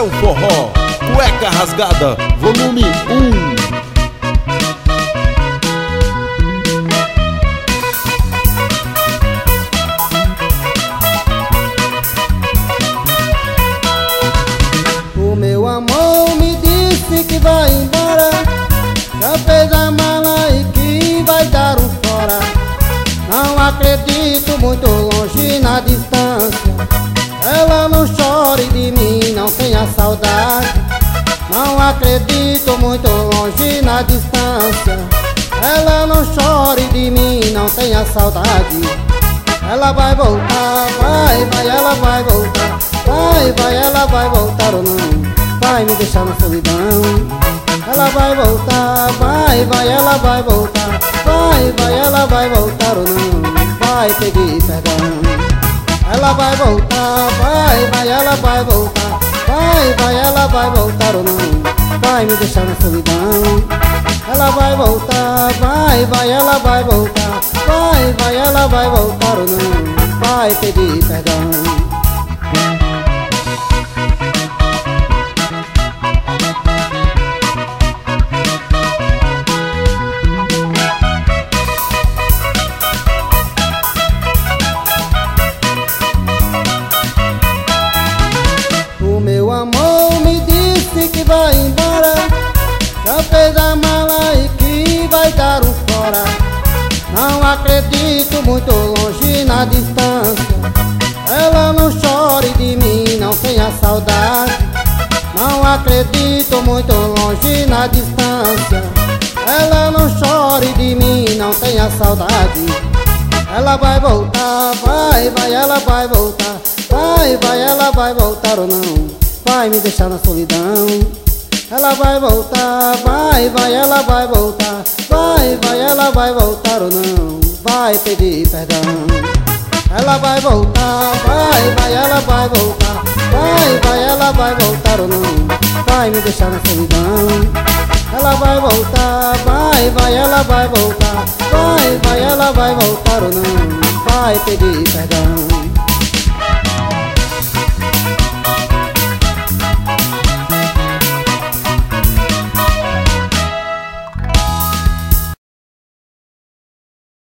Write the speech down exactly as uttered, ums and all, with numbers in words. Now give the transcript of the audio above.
o forró, Cueca Rasgada, volume um. O meu amor me disse que vai embora, já fez a mala e que vai dar um fora. Não acredito, muito longe na distância. Ela não chore de mim, não tenha saudade. Não acredito, muito longe na distância. Ela não chore de mim, não tenha saudade. Ela vai voltar, vai, vai, ela vai voltar. Vai, vai, ela vai voltar ou não? Vai me deixar na solidão. Ela vai voltar, vai, vai, ela vai voltar. Vai, vai, ela vai voltar ou não? Vai pedir perdão. Ela vai voltar, vai, vai, ela vai voltar. Vai, vai, ela vai voltar ou não? Vai me deixar na solidão. Ela vai voltar, vai, vai, ela vai voltar. Vai, vai, ela vai voltar ou não? Vai pedir perdão. O meu amor me disse que vai embora, já fez a mala e que vai dar um fora. Não acredito, muito longe na distância. Ela não chore de mim, não tenha saudade. Não acredito, muito longe na distância. Ela não chore de mim, não tenha saudade. Ela vai voltar, vai, vai, ela vai voltar. Vai, vai, ela vai voltar ou não? Vai me deixar na solidão. Ela vai voltar, vai, vai, ela vai voltar. Vai, vai, ela vai voltar ou não? Vai pedir perdão. Ela vai voltar, vai, vai, ela vai voltar. Vai, vai, ela vai voltar ou não? Vai me deixar na solidão. Ela vai voltar, vai, vai, ela vai voltar. Vai, vai, ela vai voltar ou não? Vai pedir perdão.